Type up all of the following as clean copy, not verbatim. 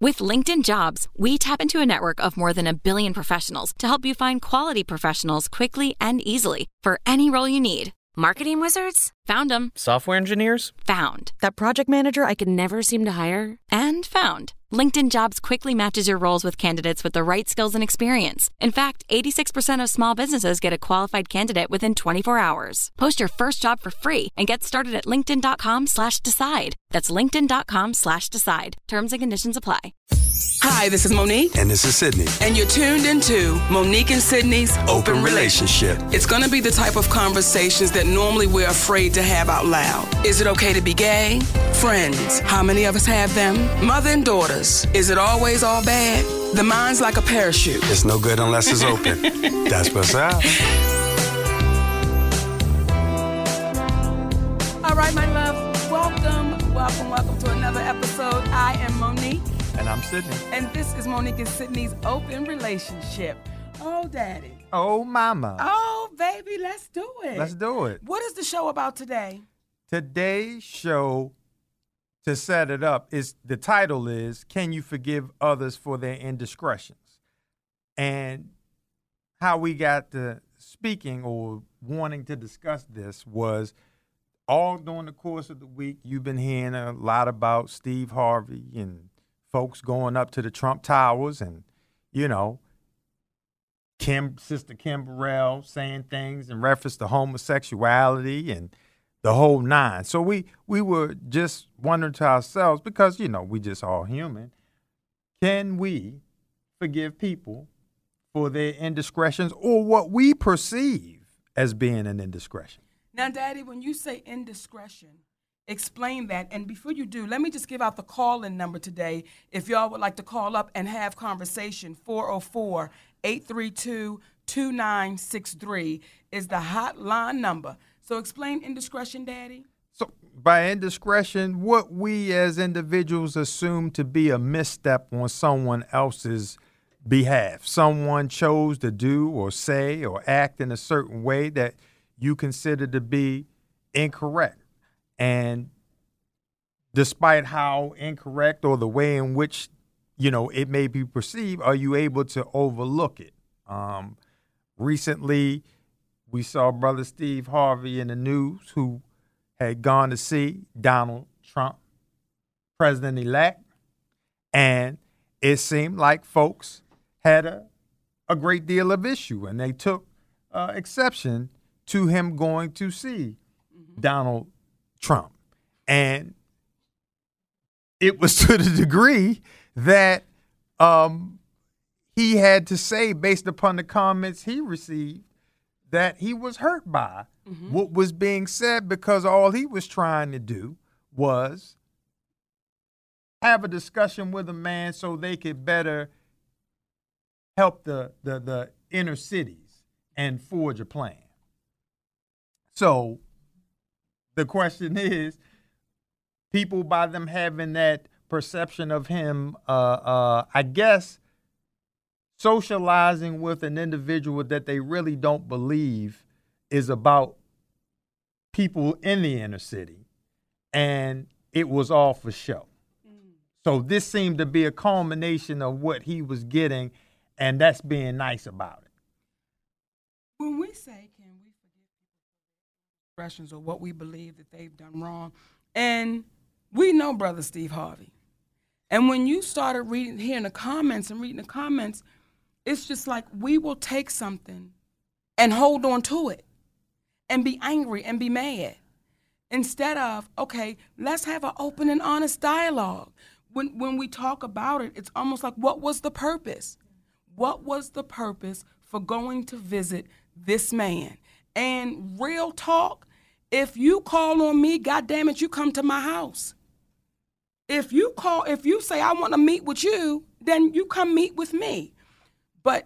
With LinkedIn Jobs, we tap into a network of more than 1 billion professionals to help you find quality professionals quickly and easily for any role you need. Marketing wizards? Found them. Software engineers? Found. That project manager I could never seem to hire? And found. LinkedIn Jobs quickly matches your roles with candidates with the right skills and experience. In fact, 86% of small businesses get a qualified candidate within 24 hours. Post your first job for free and get started at linkedin.com/decide. That's linkedin.com/decide. Terms and conditions apply. Hi, this is Monique. And this is Sydney. And you're tuned into Monique and Sydney's Open Relationship. It's going to be the type of conversations that normally we're afraid to have out loud. Is it okay to be gay? Friends, how many of us have them? Mother and daughters, is it always all bad? The mind's like a parachute. It's no good unless it's open. That's what's up. All right, my love, welcome to another episode. I am Monique. And I'm Sydney. And this is Monique and Sydney's Open Relationship. Oh, Daddy. Oh, Mama. Oh, baby, let's do it. Let's do it. What is the show about today? Today's show, to set it up, the title is Can You Forgive Others for Their Indiscretions? And how we got to speaking or wanting to discuss this was all during the course of the week, you've been hearing a lot about Steve Harvey and folks going up to the Trump Towers and, you know, Sister Kim Burrell saying things in reference to homosexuality and the whole nine. So we were just wondering to ourselves, because, you know, we just all human, can we forgive people for their indiscretions or what we perceive as being an indiscretion? Now, Daddy, when you say indiscretion, explain that. And before you do, let me just give out the call-in number today. If y'all would like to call up and have conversation, 404-832-2963 is the hotline number. So explain indiscretion, Daddy. So by indiscretion, what we as individuals assume to be a misstep on someone else's behalf. Someone chose to do or say or act in a certain way that you consider to be incorrect. And despite how incorrect or the way in which, you know, it may be perceived, are you able to overlook it? Recently, we saw Brother Steve Harvey in the news, who had gone to see Donald Trump, President-elect, and it seemed like folks had a great deal of issue, and they took exception to him going to see Donald Trump. And it was to the degree that he had to say, based upon the comments he received, that he was hurt by what was being said, because all he was trying to do was have a discussion with a man so they could better help the inner cities and forge a plan. So the question is, people, by them having that perception of him, I guess, socializing with an individual that they really don't believe is about people in the inner city, and it was all for show. So this seemed to be a culmination of what he was getting, and that's being nice about it. When we say, can we forgive people's expressions or what we believe that they've done wrong, and we know Brother Steve Harvey, and when you started hearing the comments and reading the comments, it's just like we will take something and hold on to it and be angry and be mad instead of, okay, let's have an open and honest dialogue. When we talk about it, it's almost like, what was the purpose? What was the purpose for going to visit this man? And real talk, if you call on me, goddamn it, you come to my house. If you say I want to meet with you, then you come meet with me. But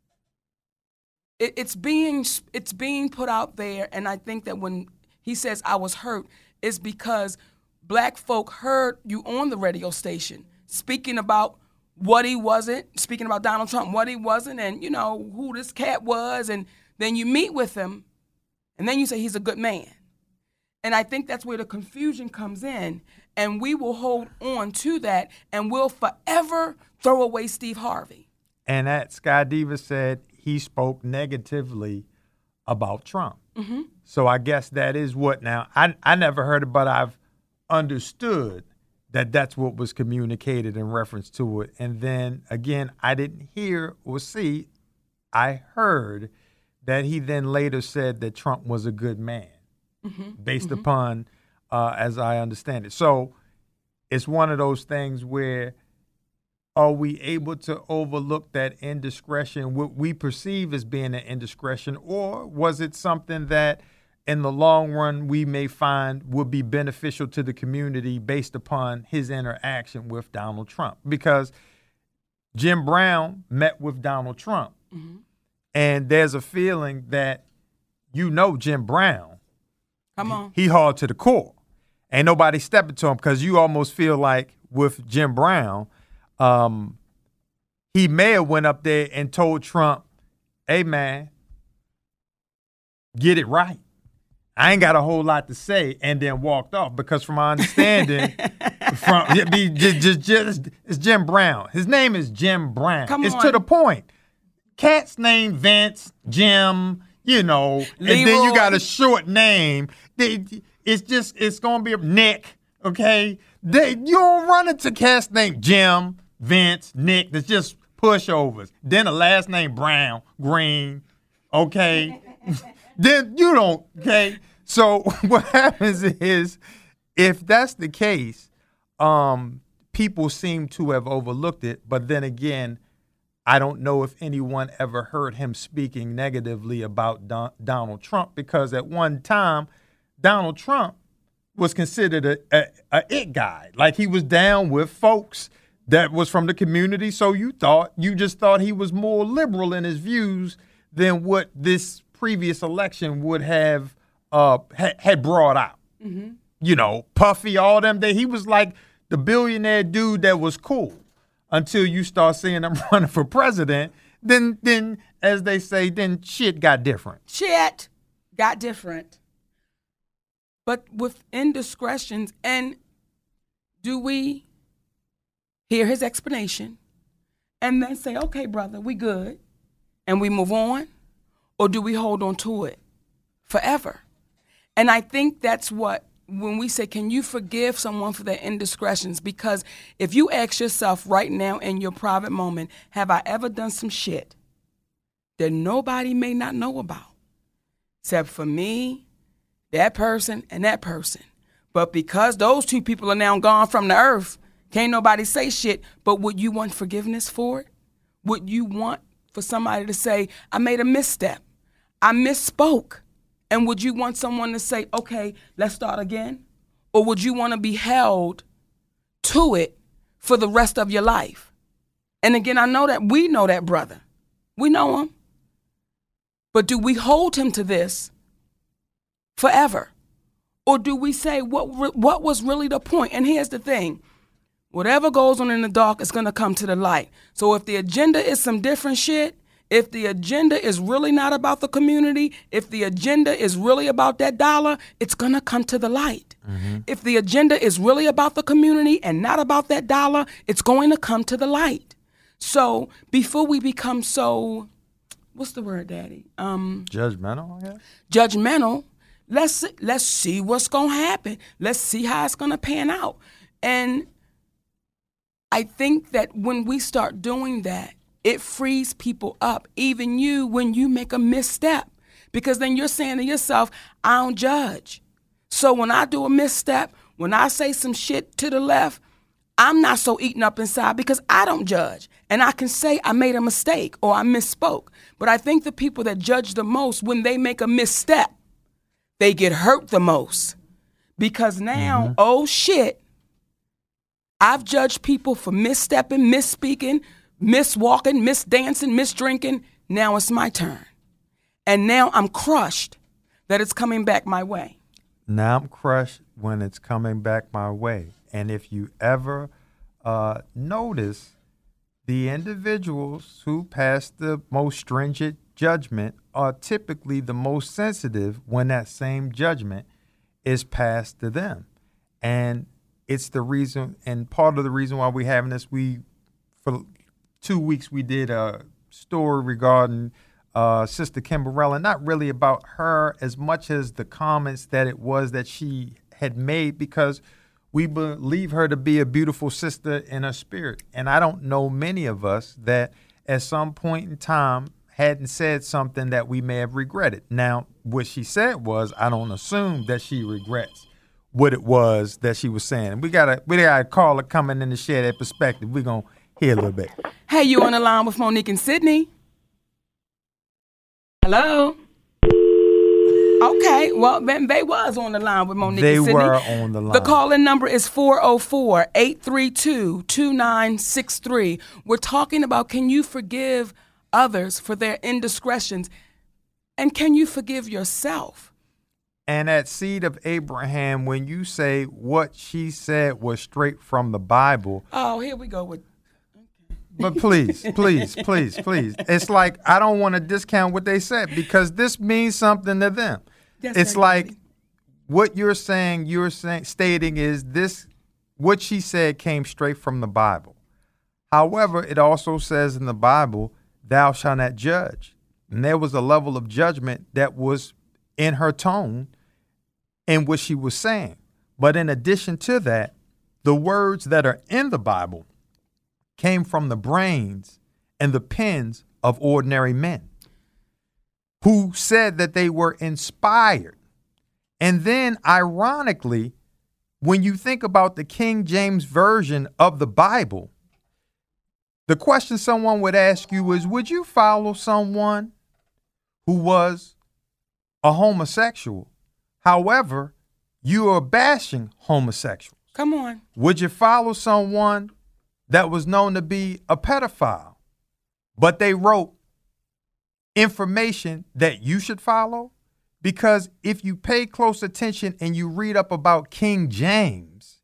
it's being put out there, and I think that when he says I was hurt, it's because black folk heard you on the radio station speaking about what he wasn't, speaking about Donald Trump, what he wasn't, and, you know, who this cat was, and then you meet with him, and then you say he's a good man. And I think that's where the confusion comes in. And we will hold on to that and we'll forever throw away Steve Harvey. And that Sky Diva said he spoke negatively about Trump. Mm-hmm. So I guess that is what now. I never heard it, but I've understood that that's what was communicated in reference to it. And then, again, I didn't hear or see. I heard that he then later said that Trump was a good man, based upon, as I understand it. So it's one of those things where are we able to overlook that indiscretion, what we perceive as being an indiscretion, or was it something that in the long run we may find would be beneficial to the community based upon his interaction with Donald Trump? Because Jim Brown met with Donald Trump. Mm-hmm. And there's a feeling that Jim Brown, come on, he hard to the core. Ain't nobody stepping to him because you almost feel like with Jim Brown, he may have went up there and told Trump, hey, man, get it right. I ain't got a whole lot to say, and then walked off because from my understanding, it's Jim Brown. His name is Jim Brown. It's to the point. Cat's name Vince, Jim, and then you got a short name. It's going to be Nick, okay? You don't run into cat's name Jim, Vince, Nick. That's just pushovers. Then a last name Brown, Green, okay? Then you don't, okay? So what happens is, if that's the case, people seem to have overlooked it, but then again, I don't know if anyone ever heard him speaking negatively about Donald Trump, because at one time, Donald Trump was considered a it guy. Like, he was down with folks that was from the community, so you just thought he was more liberal in his views than what this previous election would have had brought out. Mm-hmm. Puffy, all them, he was like the billionaire dude that was cool. Until you start seeing them running for president, then as they say, then shit got different. Shit got different. But with indiscretions, and do we hear his explanation and then say, okay, brother, we good, and we move on? Or do we hold on to it forever? And I think that's what, when we say, can you forgive someone for their indiscretions? Because if you ask yourself right now in your private moment, have I ever done some shit that nobody may not know about? Except for me, that person, and that person. But because those two people are now gone from the earth, can't nobody say shit. But would you want forgiveness for it? Would you want for somebody to say, I made a misstep, I misspoke? And would you want someone to say, okay, let's start again? Or would you want to be held to it for the rest of your life? And again, I know that we know that brother. We know him. But do we hold him to this forever? Or do we say, what was really the point? And here's the thing. Whatever goes on in the dark is going to come to the light. So if the agenda is some different shit, if the agenda is really not about the community, if the agenda is really about that dollar, it's going to come to the light. Mm-hmm. If the agenda is really about the community and not about that dollar, it's going to come to the light. So before we become so, what's the word, Daddy? Judgmental, I guess? Judgmental. Let's see what's going to happen. Let's see how it's going to pan out. And I think that when we start doing that, it frees people up, even you, when you make a misstep. Because then you're saying to yourself, I don't judge. So when I do a misstep, when I say some shit to the left, I'm not so eaten up inside because I don't judge. And I can say I made a mistake or I misspoke. But I think the people that judge the most, when they make a misstep, they get hurt the most. Because now, oh shit, I've judged people for misstepping, misspeaking, miswalking, misdancing, misdrinking. Now it's my turn. And now I'm crushed that it's coming back my way. Now I'm crushed when it's coming back my way. And if you ever notice, the individuals who pass the most stringent judgment are typically the most sensitive when that same judgment is passed to them. And it's the reason, and part of the reason why we're having this, for 2 weeks, we did a story regarding Sister Kimberella, not really about her as much as the comments that it was that she had made, because we believe her to be a beautiful sister in her spirit. And I don't know many of us that at some point in time hadn't said something that we may have regretted. Now, what she said was, I don't assume that she regrets what it was that she was saying. We got a caller coming in to share that perspective. We're going to hear a little bit. Hey, you on the line with Monique and Sydney? Hello? Okay, well, they was on the line with Monique and Sydney. They were on the line. The call-in number is 404-832-2963. We're talking about, can you forgive others for their indiscretions? And can you forgive yourself? And at Seed of Abraham, when you say what she said was straight from the Bible. Oh, here we go with. But please. It's like, I don't want to discount what they said, because this means something to them. It's like what you're stating is this, what she said came straight from the Bible. However, it also says in the Bible, thou shalt not judge. And there was a level of judgment that was in her tone in what she was saying. But in addition to that, the words that are in the Bible came from the brains and the pens of ordinary men who said that they were inspired. And then, ironically, when you think about the King James Version of the Bible, the question someone would ask you is, would you follow someone who was a homosexual? However, you are bashing homosexuals. Come on. Would you follow someone that was known to be a pedophile, but they wrote information that you should follow? Because if you pay close attention and you read up about King James,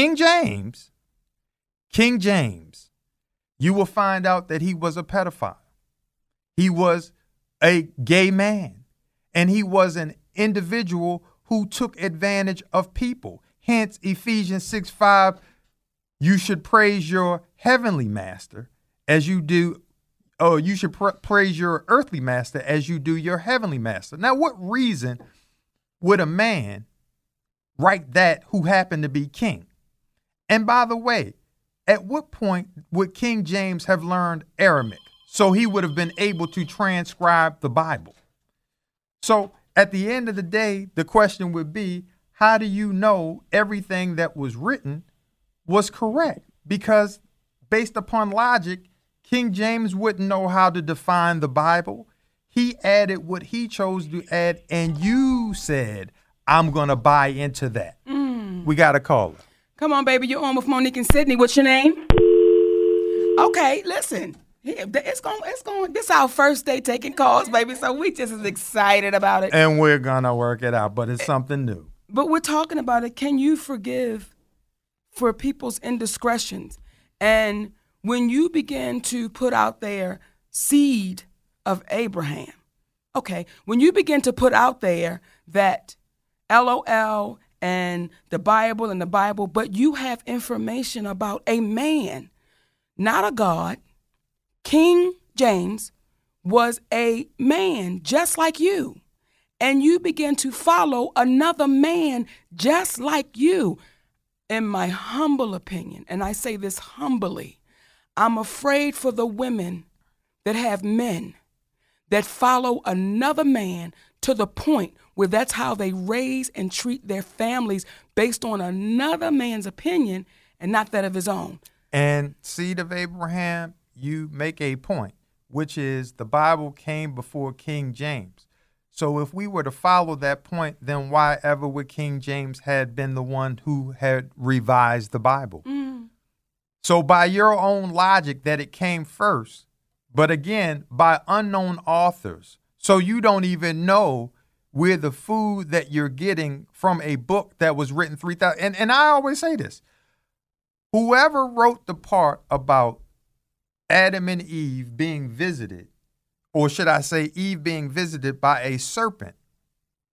you will find out that he was a pedophile. He was a gay man, and he was an individual who took advantage of people. Hence, Ephesians 6:5, you should praise your heavenly master as you do, or you should praise your earthly master as you do your heavenly master. Now, what reason would a man write that who happened to be king? And by the way, at what point would King James have learned Aramaic so he would have been able to transcribe the Bible? So at the end of the day, the question would be, how do you know everything that was written was correct? Because based upon logic, King James wouldn't know how to define the Bible. He added what he chose to add, and you said, I'm going to buy into that. We got a caller. Come on, baby. You're on with Monique and Sydney. What's your name? Okay, listen. It's going. This is our first day taking calls, baby, so we just as excited about it. And we're going to work it out, but it's something new. But we're talking about it. Can you forgive for people's indiscretions? And when you begin to put out there seed of Abraham, okay, when you begin to put out there that LOL and the Bible, but you have information about a man, not a God. King James was a man just like you, and you begin to follow another man just like you. In my humble opinion, and I say this humbly, I'm afraid for the women that have men that follow another man to the point where that's how they raise and treat their families based on another man's opinion and not that of his own. And Seed of Abraham, you make a point, which is the Bible came before King James. So if we were to follow that point, then why ever would King James had been the one who had revised the Bible? So by your own logic that it came first, but again, by unknown authors. So you don't even know where the food that you're getting from a book that was written 3,000. And I always say this, whoever wrote the part about Adam and Eve being visited, or should I say Eve being visited by a serpent,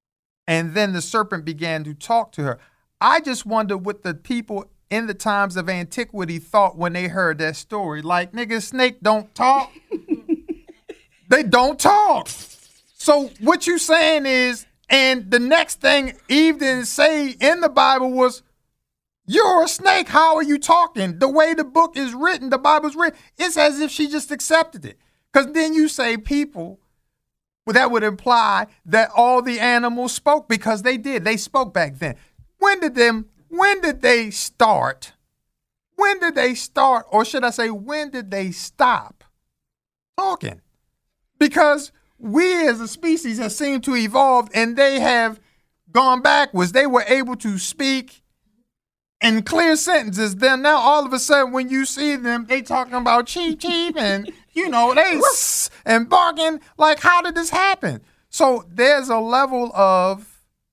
And then the serpent began to talk to her. I just wonder what the people in the times of antiquity thought when they heard that story. Like, nigga, snake don't talk. They don't talk. So what you saying is, and the next thing Eve didn't say in the Bible was, you're a snake. How are you talking? The way the book is written, the Bible's written, it's as if she just accepted it. Because then you say people, well, that would imply that all the animals spoke, because they did. They spoke back then. When did they start? When did they start? Or should I say, when did they stop talking? Because we as a species have seemed to evolve, and they have gone backwards. They were able to speak in clear sentences. Then now all of a sudden when you see them, they talking about cheep cheep and, they and barking. Like, how did this happen? So there's a level of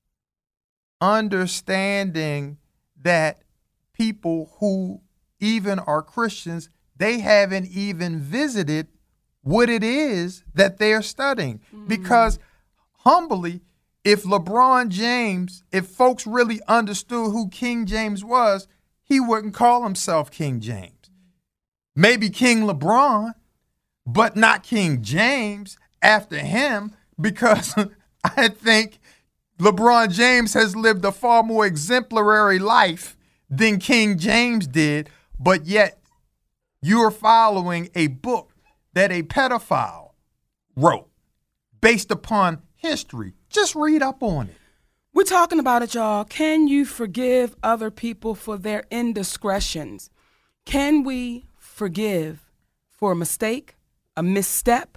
understanding that people who even are Christians, they haven't even visited what it is that they're studying. Because humbly, if LeBron James, if folks really understood who King James was, he wouldn't call himself King James. Maybe King LeBron, but not King James after him, because I think LeBron James has lived a far more exemplary life than King James did, but yet you're following a book that a pedophile wrote based upon history. Just read up on it. We're talking about it, y'all. Can you forgive other people for their indiscretions? Can we forgive for a mistake, a misstep,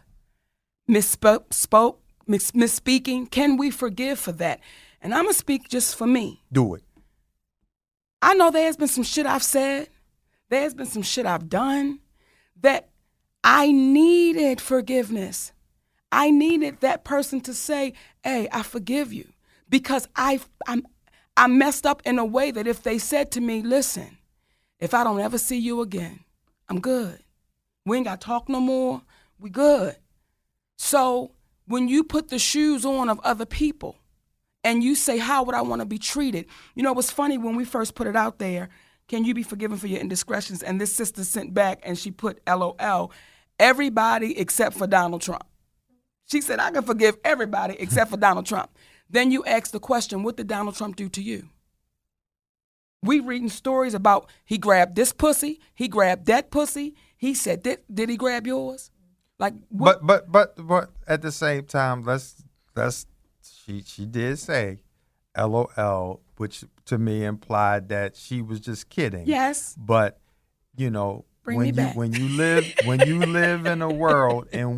misspeaking? Can we forgive for that? And I'm going to speak just for me. Do it. I know there's been some shit I've said. There's been some shit I've done that I needed forgiveness. I needed that person to say, hey, I forgive you. Because I messed up in a way that if they said to me, listen, if I don't ever see you again, I'm good. We ain't got to talk no more. We good. So when you put the shoes on of other people and you say, how would I want to be treated? It was funny when we first put it out there, can you be forgiven for your indiscretions? And this sister sent back and she put LOL, everybody except for Donald Trump. She said, I can forgive everybody except for Donald Trump. Then you ask the question, what did Donald Trump do to you? We reading stories about he grabbed this pussy, he grabbed that pussy. He said, did he grab yours? Like, what? But at the same time, she did say LOL, which to me implied that she was just kidding. Yes. But when you live in a world in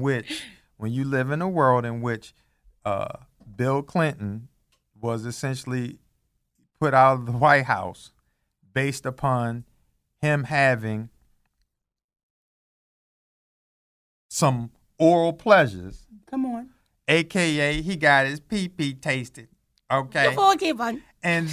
which Bill Clinton was essentially put out of the White House based upon him having some oral pleasures. Come on. AKA he got his pee-pee tasted. Okay. Forgiven. And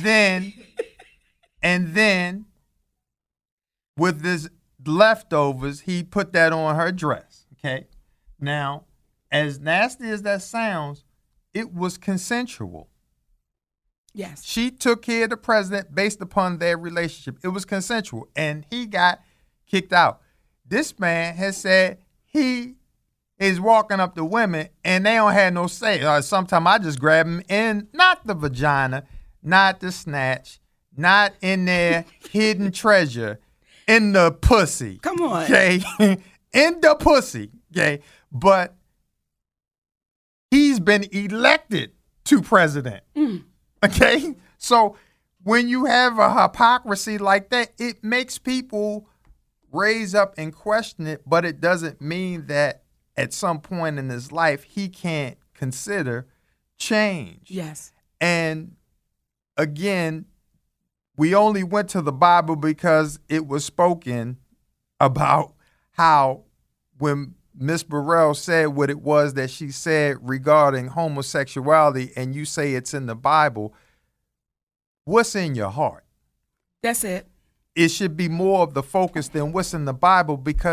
then with this leftovers, he put that on her dress. Okay. Now, as nasty as that sounds, it was consensual. Yes. She took care of the president based upon their relationship. It was consensual, and he got kicked out. This man has said he is walking up to women, and they don't have no say. Sometimes I just grab them in, not the vagina, not the snatch, not in their hidden treasure, in the pussy. Come on. Okay? In the pussy. Okay? But he's been elected to president. Okay? So when you have a hypocrisy like that, it makes people raise up and question it, but it doesn't mean that at some point in his life he can't consider change. Yes. And again, we only went to the Bible because it was spoken about how when Miss Burrell said what it was that she said regarding homosexuality, and you say it's in the Bible, what's in your heart? That's it. It should be more of the focus than what's in the Bible, because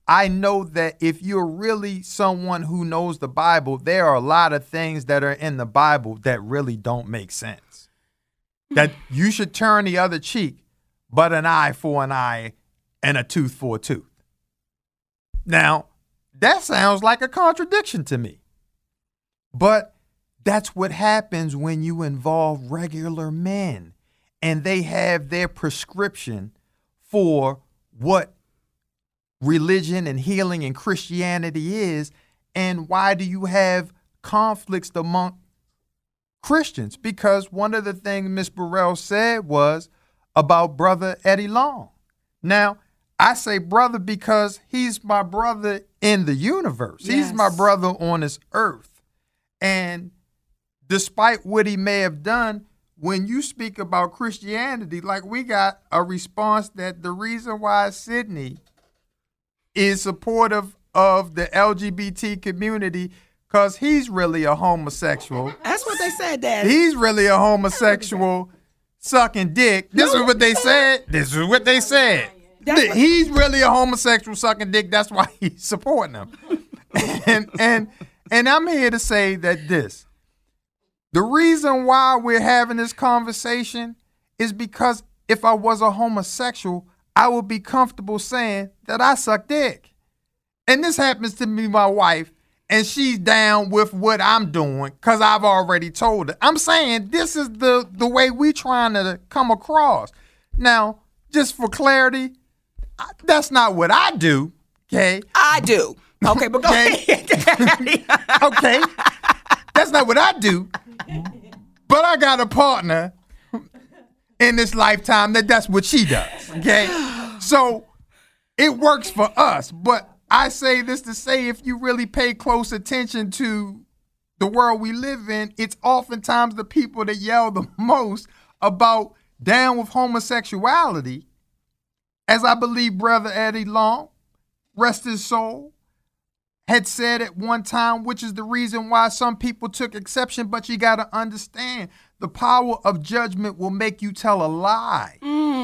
I know that if you're really someone who knows the Bible, there are a lot of things that are in the Bible that really don't make sense. That you should turn the other cheek, but an eye for an eye and a tooth for a tooth. Now, that sounds like a contradiction to me. But that's what happens when you involve regular men and they have their prescription for what religion and healing and Christianity is. And why do you have conflicts among Christians? Because one of the things Ms. Burrell said was about Brother Eddie Long. Now, I say brother because he's my brother in the universe. Yes. He's my brother on this earth. And despite what he may have done, when you speak about Christianity, like we got a response that the reason why Sydney is supportive of the LGBT community because he's really a homosexual. That's what they said, Dad. He's really a homosexual sucking dick. This is what they said. This is what they said. He's really a homosexual sucking dick. That's why he's supporting him. And I'm here to say that the reason why we're having this conversation is because if I was a homosexual, I would be comfortable saying that I suck dick. And this happens to be my wife, and she's down with what I'm doing because I've already told her. I'm saying this is the way we trying to come across. Now, just for clarity, that's not what I do, okay? I do. Okay, but go ahead. Okay. That's not what I do. But I got a partner in this lifetime that's what she does, okay? So it works for us. But I say this to say if you really pay close attention to the world we live in, it's oftentimes the people that yell the most about down with homosexuality, as I believe Brother Eddie Long, rest his soul, had said at one time, which is the reason why some people took exception. But you got to understand, the power of judgment will make you tell a lie.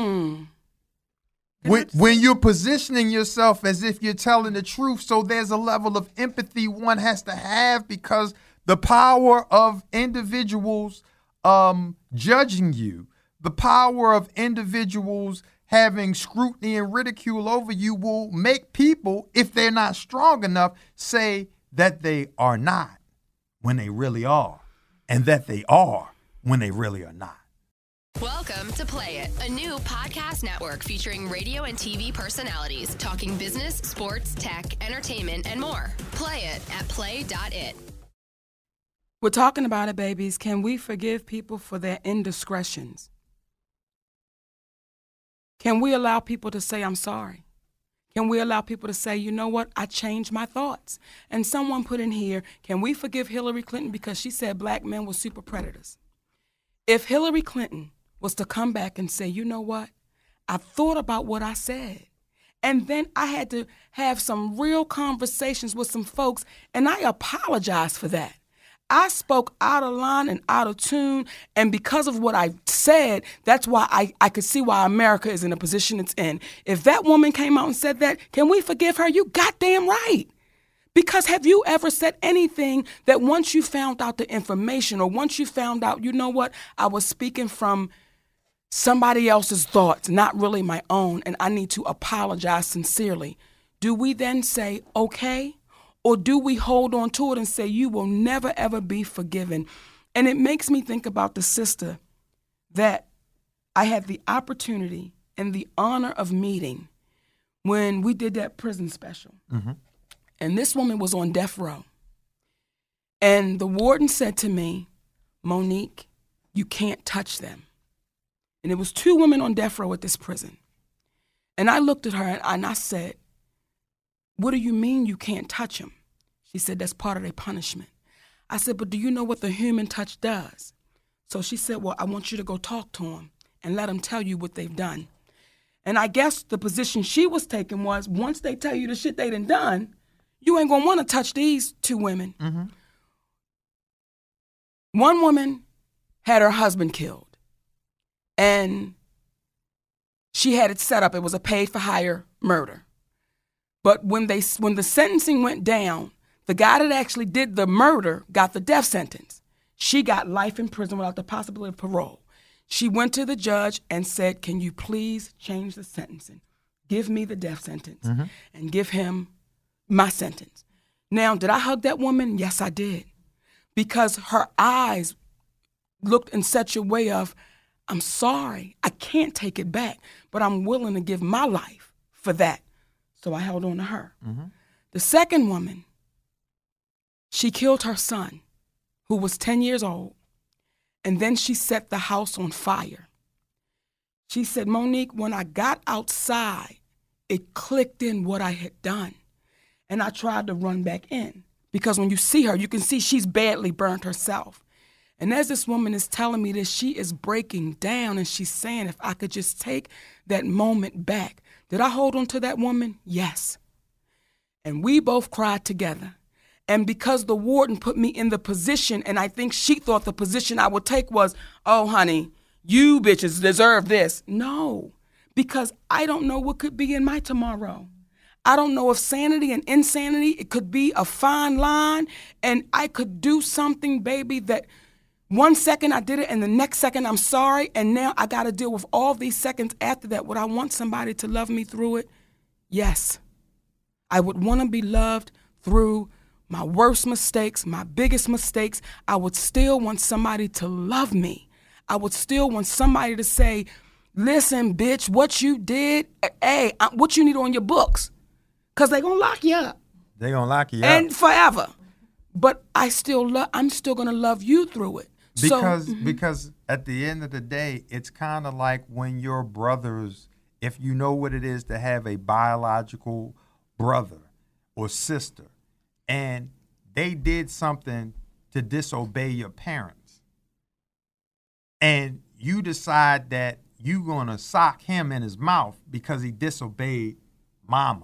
When you're positioning yourself as if you're telling the truth, so there's a level of empathy one has to have because the power of individuals judging you, the power of individuals having scrutiny and ridicule over you will make people, if they're not strong enough, say that they are not when they really are, and that they are when they really are not. Welcome to Play It, a new podcast network featuring radio and TV personalities talking business, sports, tech, entertainment, and more. Play it at play.it. We're talking about it, babies. Can we forgive people for their indiscretions? Can we allow people to say, I'm sorry? Can we allow people to say, you know what, I changed my thoughts? And someone put in here, can we forgive Hillary Clinton because she said black men were super predators? If Hillary Clinton was to come back and say, you know what, I thought about what I said, and then I had to have some real conversations with some folks, and I apologize for that. I spoke out of line and out of tune, and because of what I said, that's why I could see why America is in the position it's in. If that woman came out and said that, can we forgive her? You goddamn right. Because have you ever said anything that once you found out the information or once you found out, you know what, I was speaking from somebody else's thoughts, not really my own, and I need to apologize sincerely, do we then say, okay? Or do we hold on to it and say, you will never, ever be forgiven? And it makes me think about the sister that I had the opportunity and the honor of meeting when we did that prison special. Mm-hmm. And this woman was on death row. And the warden said to me, Monique, you can't touch them. And it was 2 women on death row at this prison. And I looked at her and I said, what do you mean you can't touch them? She said, that's part of their punishment. I said, but do you know what the human touch does? So she said, well, I want you to go talk to them and let them tell you what they've done. And I guess the position she was taking was, once they tell you the shit they done, you ain't gonna wanna touch these 2 women. Mm-hmm. One woman had her husband killed, and she had it set up. It was a paid-for-hire murder. But when the sentencing went down, the guy that actually did the murder got the death sentence. She got life in prison without the possibility of parole. She went to the judge and said, can you please change the sentencing? Give me the death sentence and give him my sentence. Now, did I hug that woman? Yes, I did. Because her eyes looked in such a way of, I'm sorry, I can't take it back, but I'm willing to give my life for that. So I held on to her. The second woman, she killed her son, who was 10 years old, and then she set the house on fire. She said, Monique, when I got outside, it clicked in what I had done. And I tried to run back in because when you see her, you can see she's badly burned herself. And as this woman is telling me this, she is breaking down and she's saying, if I could just take that moment back. Did I hold on to that woman? Yes. And we both cried together. And because the warden put me in the position, and I think she thought the position I would take was, oh, honey, you bitches deserve this. No, because I don't know what could be in my tomorrow. I don't know if sanity and insanity, it could be a fine line, and I could do something, baby, that 1 second I did it, and the next second I'm sorry, and now I got to deal with all these seconds after that. Would I want somebody to love me through it? Yes. I would want to be loved through my worst mistakes, my biggest mistakes. I would still want somebody to love me. I would still want somebody to say, listen, bitch, what you did, hey, what you need on your books. Because they're going to lock you up. They're going to lock you up. And forever. But I'm still going to love you through it. Because at the end of the day, it's kind of like when your brothers, if you know what it is to have a biological brother or sister, and they did something to disobey your parents, and you decide that you're going to sock him in his mouth because he disobeyed mama,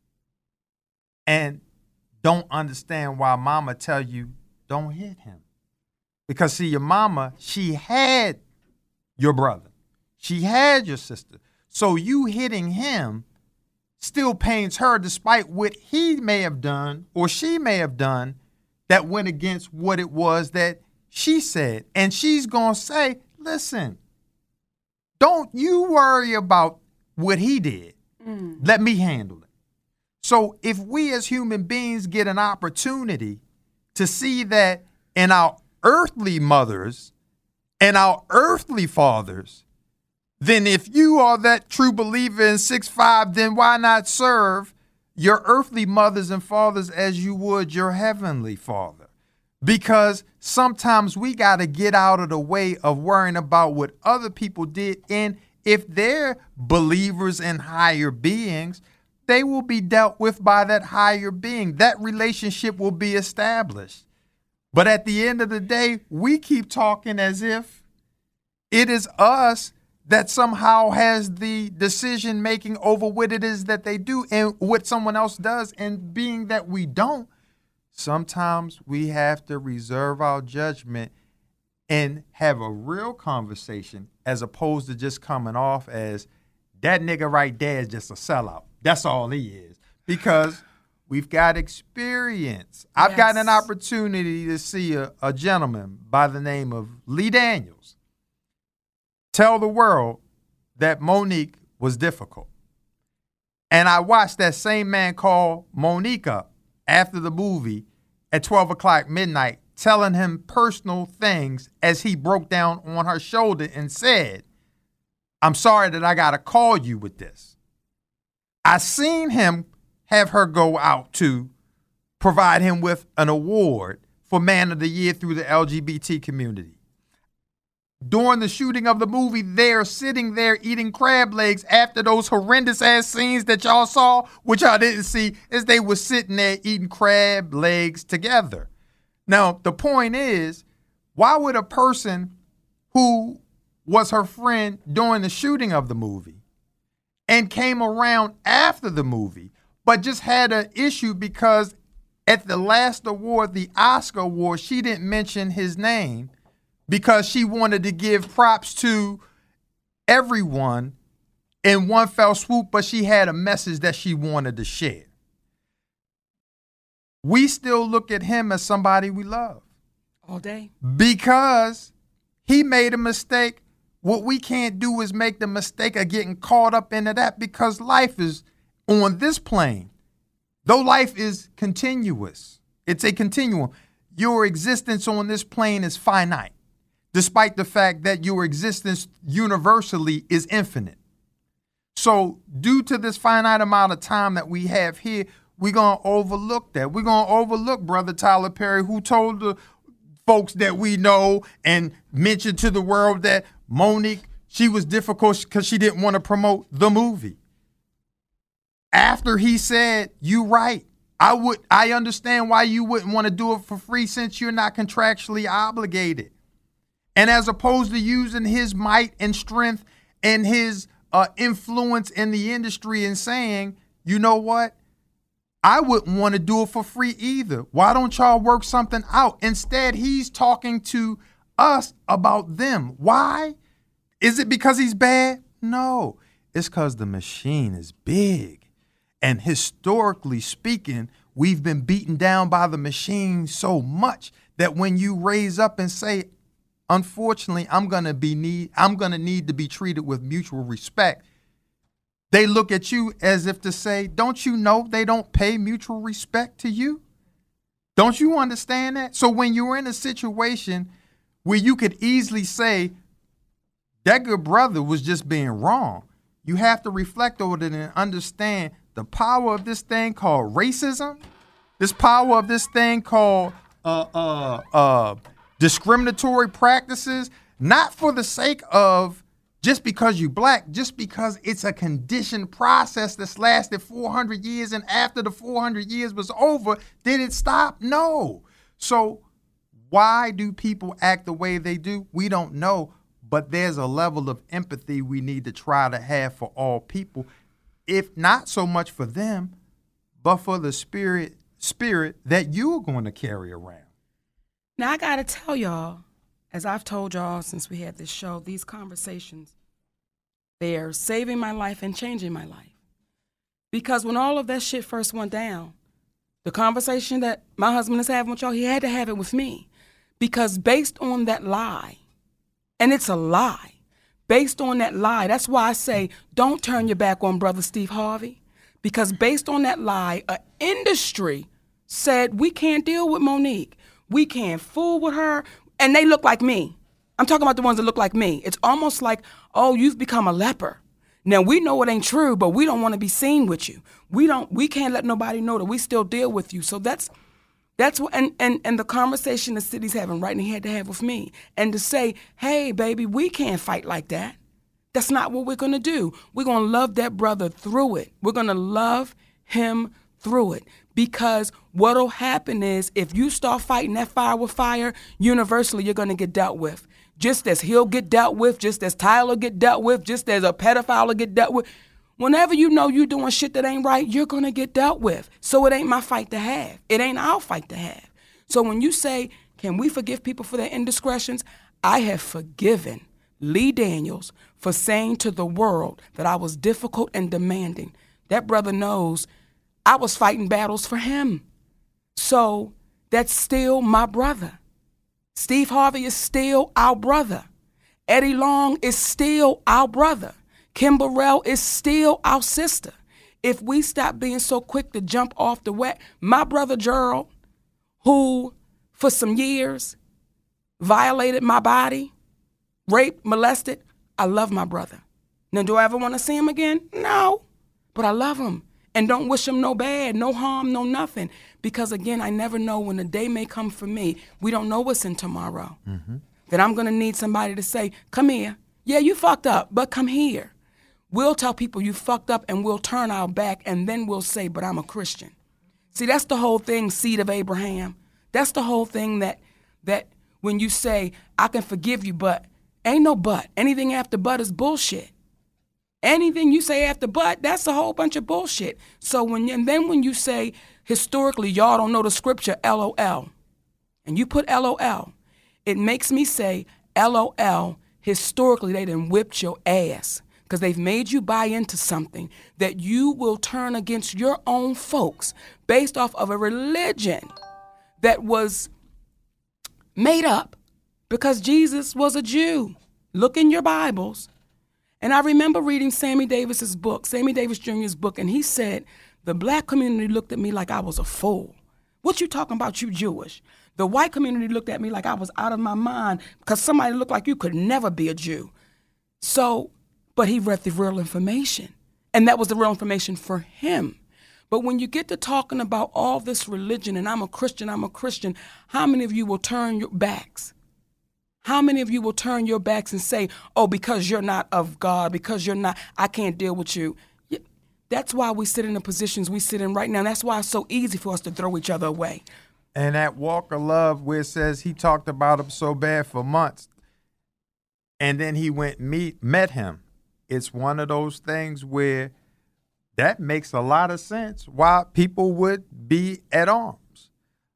and don't understand why mama tell you don't hit him. Because see, your mama, she had your brother. She had your sister. So you hitting him still pains her despite what he may have done or she may have done that went against what it was that she said. And she's going to say, listen, don't you worry about what he did. Let me handle it. So if we as human beings get an opportunity to see that in our earthly mothers and our earthly fathers, then if you are that true believer in 6'5", then why not serve your earthly mothers and fathers as you would your heavenly Father? Because sometimes we got to get out of the way of worrying about what other people did. And if they're believers in higher beings, they will be dealt with by that higher being. That relationship will be established. But at the end of the day, we keep talking as if it is us that somehow has the decision making over what it is that they do and what someone else does. And being that we don't, sometimes we have to reserve our judgment and have a real conversation as opposed to just coming off as that nigga right there is just a sellout. That's all he is. Because we've got experience. Yes. I've gotten an opportunity to see a gentleman by the name of Lee Daniels tell the world that Monique was difficult. And I watched that same man call Monique up after the movie at 12 o'clock midnight, telling him personal things as he broke down on her shoulder and said, I'm sorry that I got to call you with this. I seen him have her go out to provide him with an award for Man of the Year through the LGBT community. During the shooting of the movie, they're sitting there eating crab legs after those horrendous ass scenes that y'all saw, which I didn't see, as they were sitting there eating crab legs together. Now, the point is, why would a person who was her friend during the shooting of the movie and came around after the movie, but just had an issue because at the last award, the Oscar award, she didn't mention his name because she wanted to give props to everyone in one fell swoop, but she had a message that she wanted to share. we still look at him as somebody we love. All day. Because he made a mistake. What we can't do is make the mistake of getting caught up into that, because life is on this plane. Though life is continuous, it's a continuum. Your existence on this plane is finite, despite the fact that your existence universally is infinite. So due to this finite amount of time that we have here, we're going to overlook that. We're going to overlook Brother Tyler Perry, who told the folks that we know and mentioned to the world that Monique, she was difficult because she didn't want to promote the movie. After he said, "You right. I understand why you wouldn't want to do it for free since you're not contractually obligated." And as opposed to using his might and strength and his influence in the industry and saying, "You know what? I wouldn't want to do it for free either. Why don't y'all work something out?" Instead, he's talking to us about them. Why? Is it because he's bad? No. It's because the machine is big. And historically speaking, we've been beaten down by the machine so much that when you raise up and say, "Unfortunately, I'm gonna need to be treated with mutual respect," they look at you as if to say, "Don't you know they don't pay mutual respect to you? Don't you understand that?" So when you're in a situation where you could easily say, that good brother was just being wrong, you have to reflect on it and understand the power of this thing called racism, this power of this thing called discriminatory practices, not for the sake of just because you black, just because it's a conditioned process that's lasted 400 years, and after the 400 years was over, did it stop? No. So why do people act the way they do? We don't know, but there's a level of empathy we need to try to have for all people, if not so much for them, but for the spirit that you're going to carry around. Now, I got to tell y'all, as I've told y'all since we had this show, these conversations, they're saving my life and changing my life. Because when all of that shit first went down, the conversation that my husband is having with y'all, he had to have it with me. Because based on that lie, and it's a lie, based on that lie, that's why I say don't turn your back on Brother Steve Harvey. Because based on that lie, an industry said we can't deal with Monique. We can't fool with her. And they look like me. I'm talking about the ones that look like me. It's almost like, oh, you've become a leper. Now, we know it ain't true, but we don't want to be seen with you. We can't let nobody know that we still deal with you. So that's what, and the conversation the city's having right now, he had to have with me. And to say, hey, baby, we can't fight like that. That's not what we're going to do. We're going to love that brother through it. We're going to love him through it. Because what'll happen is if you start fighting that fire with fire, universally you're going to get dealt with. Just as he'll get dealt with, just as Tyler get dealt with, just as a pedophile will get dealt with. Whenever you know you're doing shit that ain't right, you're going to get dealt with. So it ain't my fight to have. It ain't our fight to have. So when you say, can we forgive people for their indiscretions? I have forgiven Lee Daniels for saying to the world that I was difficult and demanding. That brother knows I was fighting battles for him. So that's still my brother. Steve Harvey is still our brother. Eddie Long is still our brother. Kim Burrell is still our sister. If we stop being so quick to jump off the wet, my brother Gerald, who for some years violated my body, raped, molested, I love my brother. Now, do I ever want to see him again? No, but I love him. And don't wish him no bad, no harm, no nothing. Because, again, I never know when the day may come for me. We don't know what's in tomorrow. Mm-hmm. That I'm going to need somebody to say, come here. Yeah, you fucked up, but come here. We'll tell people you fucked up and we'll turn our back and then we'll say, but I'm a Christian. See, that's the whole thing, seed of Abraham. That's the whole thing that when you say, I can forgive you, but ain't no but. Anything after but is bullshit. Anything you say after but, that's a whole bunch of bullshit. So when you say, historically, y'all don't know the scripture, LOL, and you put LOL, it makes me say, LOL, historically, they done whipped your ass. because they've made you buy into something that you will turn against your own folks based off of a religion that was made up because Jesus was a Jew. Look in your Bibles. And I remember reading Sammy Davis Jr.'s book, and he said, the black community looked at me like I was a fool. What you talking about, you Jewish? The white community looked at me like I was out of my mind because somebody looked like you could never be a Jew. So, but he read the real information, and that was the real information for him. But when you get to talking about all this religion, and I'm a Christian, how many of you will turn your backs? How many of you will turn your backs and say, oh, because you're not of God, because you're not, I can't deal with you. That's why we sit in the positions we sit in right now. That's why it's so easy for us to throw each other away. And that walk of love where it says he talked about him so bad for months, and then he went met him. It's one of those things where that makes a lot of sense why people would be at arms.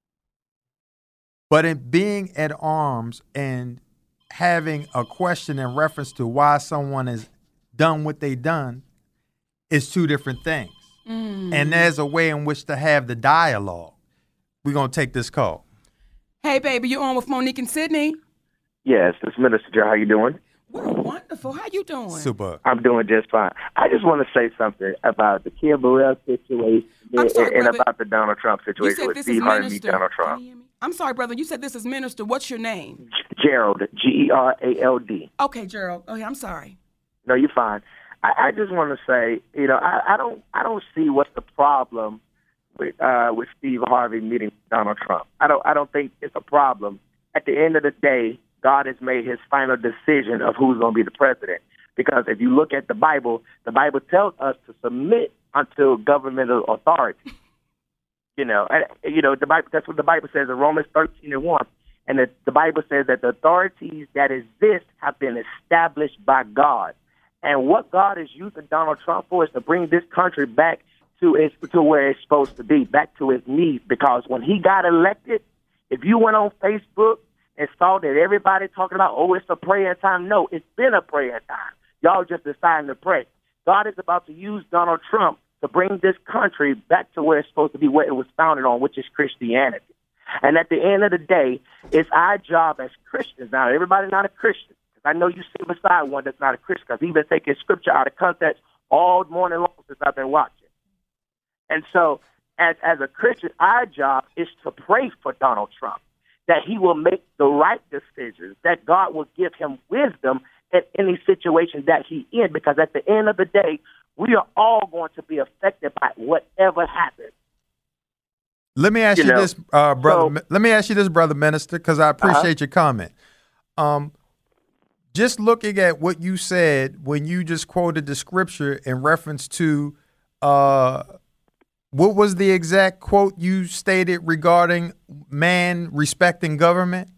But in being at arms and having a question in reference to why someone has done what they done is two different things. And there's a way in which to have the dialogue. We're going to take this call. Hey, baby, you're on with Monique and Sydney. Yes, this is Minister Joe. How you doing? We're wonderful. How you doing? Super. I'm doing just fine. I just want to say something about the Kim Burrell situation and about the Donald Trump situation with Steve Harvey and Donald Trump. I'm sorry, brother. You said this is Minister. What's your name? Gerald, Gerald. Okay, Gerald. Okay, I'm sorry. No, you're fine. I just want to say, I don't see what's the problem with Steve Harvey meeting Donald Trump. I don't think it's a problem. At the end of the day, God has made his final decision of who's going to be the president. Because if you look at the Bible tells us to submit unto governmental authority. The Bible, that's what the Bible says in Romans 13:1. And the Bible says that the authorities that exist have been established by God. And what God is using Donald Trump for is to bring this country back to where it's supposed to be, back to its knees. Because when he got elected, if you went on Facebook and saw that everybody talking about, oh, it's a prayer time. No, it's been a prayer time. Y'all just deciding to pray. God is about to use Donald Trump to bring this country back to where it's supposed to be, where it was founded on, which is Christianity. And at the end of the day, it's our job as Christians. Now, everybody's not a Christian. I know you sit beside one that's not a Christian because he's been taking scripture out of context all morning long since I've been watching. And so as a Christian, our job is to pray for Donald Trump, that he will make the right decisions, that God will give him wisdom in any situation that he's in, because at the end of the day, we are all going to be affected by whatever happens. Let me ask you this, brother. Let me ask you this, brother minister, because I appreciate your comment. Just looking at what you said when you just quoted the scripture in reference to what was the exact quote you stated regarding man respecting government?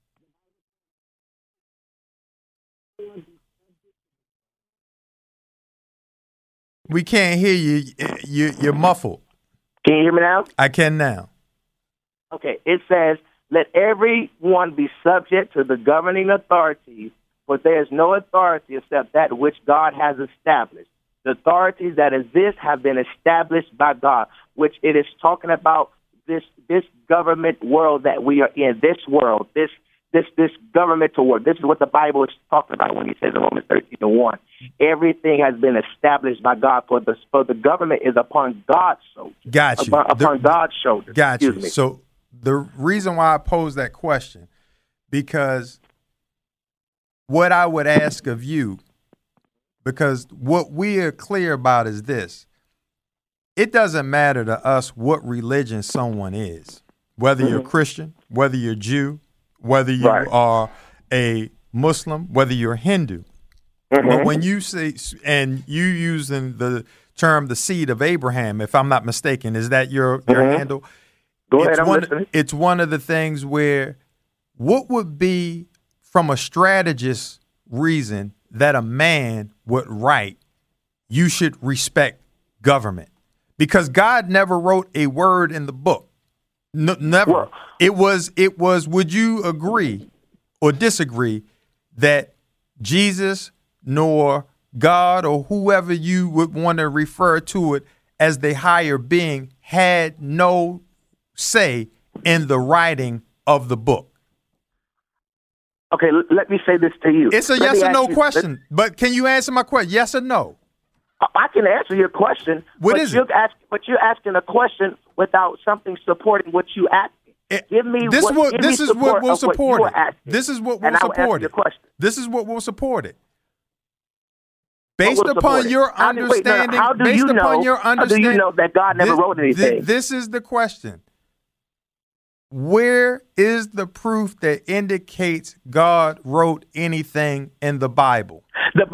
We can't hear you. You're muffled. Can you hear me now? I can now. Okay. It says, let everyone be subject to the governing authorities, for there is no authority except that which God has established. The authorities that exist have been established by God, which it is talking about this government world that we are in, this world, this governmental world. This is what the Bible is talking about when he says in Romans 13:1. Everything has been established by God, for the government is upon God's shoulders. Got you. Upon God's shoulders. Got you. So the reason why I pose that question, because what I would ask of you, because what we are clear about is this: it doesn't matter to us what religion someone is, whether you're Christian, whether you're Jew, whether you are a Muslim, whether you're Hindu. But when you say, and you using the term the seed of Abraham, if I'm not mistaken, is that your handle? Go ahead, I'm listening. It's one of the things where what would be, from a strategist reason, that a man would write, you should respect government? Because God never wrote a word in the book. No, never. Well, it was, would you agree or disagree that Jesus nor God or whoever you would want to refer to it as the higher being had no say in the writing of the book? Okay, let me say this to you. It's a yes or no question, but can you answer my question? Yes or no? I can answer your question. What is it? But you're asking a question without something supporting what you asked. Give me this what will support it. This is what will support it. This is what will support it. Based upon your understanding, how do you know that God never wrote anything? This is the question. Where is the proof that indicates God wrote anything in the Bible? The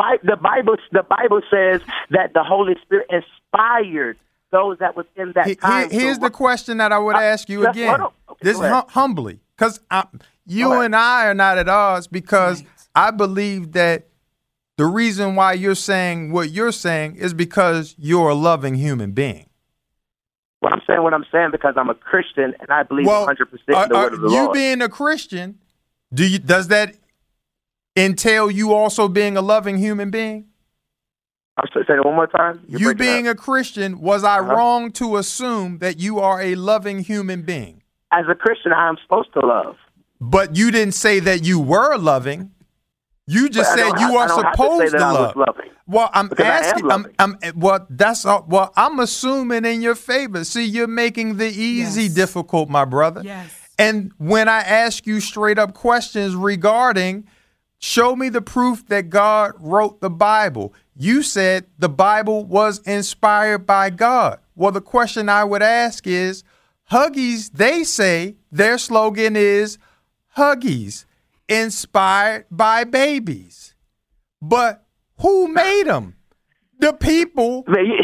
Bible says that the Holy Spirit inspired those that was in that time. Here's the question that I would ask you again. This humbly, because you and I are not at odds, because I believe that the reason why you're saying what you're saying is because you're a loving human being. Well, I'm saying what I'm saying because I'm a Christian and I believe 100% in the word of the Lord. You being a Christian, does that entail you also being a loving human being? I'm saying it one more time. You being a Christian, was I wrong to assume that you are a loving human being? As a Christian, I am supposed to love. But you didn't say that you were loving. You just said you are supposed to love. Well, I'm asking. That's all. Well, I'm assuming in your favor. See, you're making the easy difficult, my brother. Yes. And when I ask you straight up questions regarding, show me the proof that God wrote the Bible. You said the Bible was inspired by God. Well, the question I would ask is, Huggies, they say their slogan is Huggies, inspired by babies. But who made them? The people.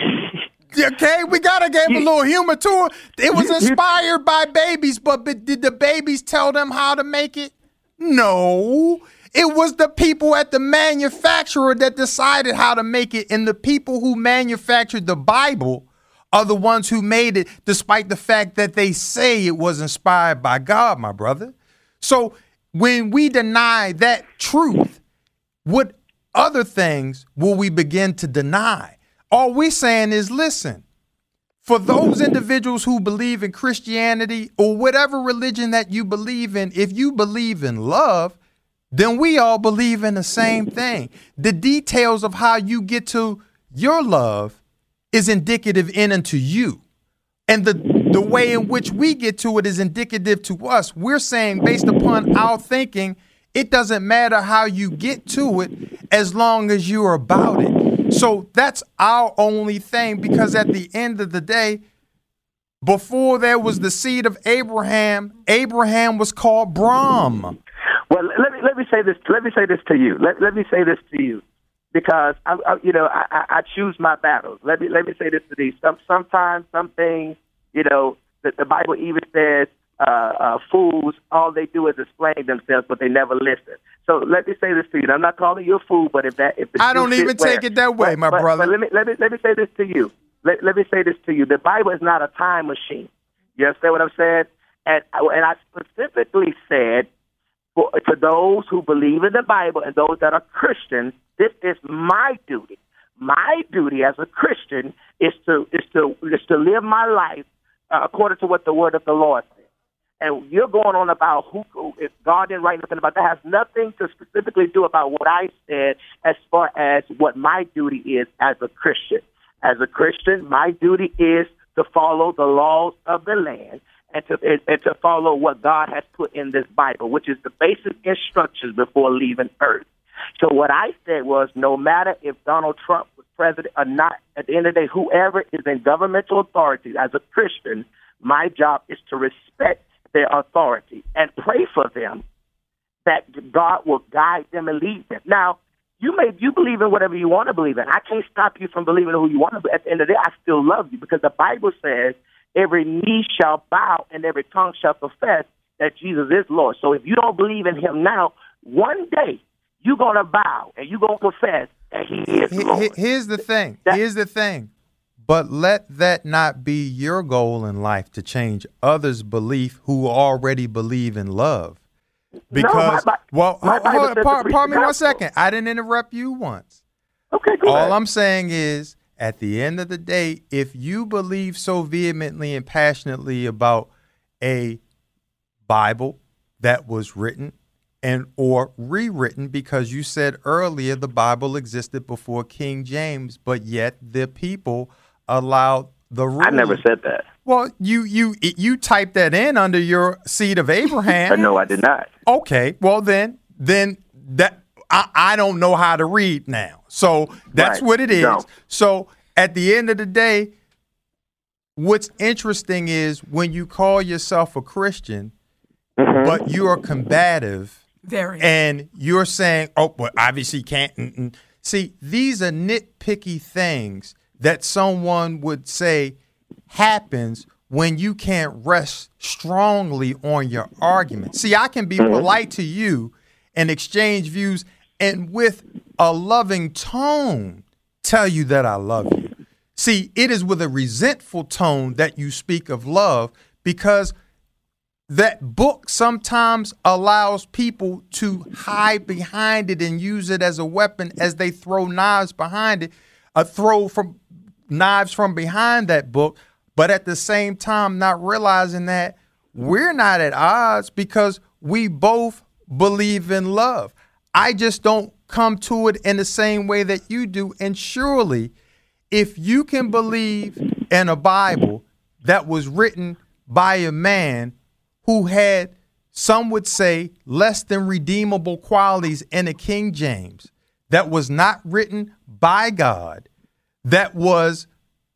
Okay, we got to give a little humor to it. It was inspired by babies, but did the babies tell them how to make it? No. It was the people at the manufacturer that decided how to make it, and the people who manufactured the Bible are the ones who made it, despite the fact that they say it was inspired by God, my brother. So when we deny that truth, what other things will we begin to deny? All we're saying is, listen, for those individuals who believe in Christianity or whatever religion that you believe in, if you believe in love, then we all believe in the same thing. The details of how you get to your love is indicative in unto you. And the way in which we get to it is indicative to us. We're saying, based upon our thinking, it doesn't matter how you get to it as long as you're about it. So that's our only thing, because at the end of the day, before there was the seed of Abraham, Abraham was called Brahm. Well, let me say this. Let me say this to you. Let me say this to you, because I choose my battles. Let me say this to these. Sometimes some things, that the Bible even says, fools, all they do is explain themselves, but they never listen. So let me say this to you. And I'm not calling you a fool, but if I don't even take it that way, my brother. But let me say this to you. Let me say this to you. The Bible is not a time machine. You understand what I'm saying? And I specifically said, to those who believe in the Bible and those that are Christians, this is my duty. My duty as a Christian is to live my life according to what the word of the Lord says. And you're going on about if God didn't write nothing about that, has nothing to specifically do about what I said as far as what my duty is as a Christian. As a Christian, my duty is to follow the laws of the land and to follow what God has put in this Bible, which is the basic instructions before leaving Earth. So what I said was, no matter if Donald Trump was president or not, at the end of the day, whoever is in governmental authority, as a Christian, my job is to respect their authority and pray for them that God will guide them and lead them. Now, you believe in whatever you want to believe in. I can't stop you from believing in who you want to be. At the end of the day, I still love you, because the Bible says every knee shall bow and every tongue shall confess that Jesus is Lord. So if you don't believe in him now, one day you're going to bow and you're going to confess that he is Lord. Here's the thing. But let that not be your goal in life, to change others' belief who already believe in love. Because, pardon me 1 second. I didn't interrupt you once. Okay, go All ahead. I'm saying is, at the end of the day, if you believe so vehemently and passionately about a Bible that was written and or rewritten, because you said earlier the Bible existed before King James, but yet the people allowed the rule. I never said that. Well, you typed that in under your seed of Abraham. No, I did not. Okay, well then that I don't know how to read now. So that's Right. what it is. No. So at the end of the day, what's interesting is when you call yourself a Christian, but you are combative, Very. and you're saying, oh, well, obviously can't. See, these are nitpicky things that someone would say happens when you can't rest strongly on your argument. See, I can be polite to you and exchange views and with a loving tone tell you that I love you. See, it is with a resentful tone that you speak of love, because that book sometimes allows people to hide behind it and use it as a weapon as they throw knives behind it, throw from knives from behind that book, but at the same time not realizing that we're not at odds because we both believe in love. I just don't come to it in the same way that you do. And surely, if you can believe in a Bible that was written by a man who had, some would say, less than redeemable qualities in a King James, that was not written by God, that was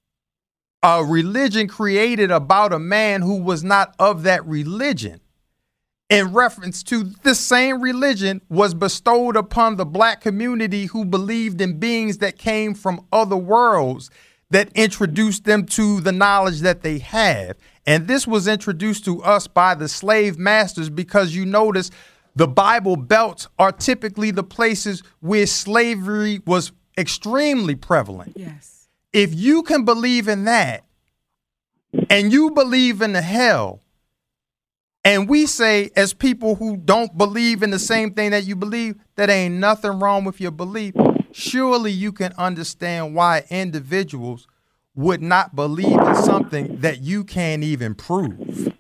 a religion created about a man who was not of that religion, in reference to the same religion was bestowed upon the black community who believed in beings that came from other worlds that introduced them to the knowledge that they have. And this was introduced to us by the slave masters, because you notice the Bible belts are typically the places where slavery was extremely prevalent. Yes. If you can believe in that and you believe in the hell, and we say, as people who don't believe in the same thing that you believe, that ain't nothing wrong with your belief, surely you can understand why individuals would not believe in something that you can't even prove.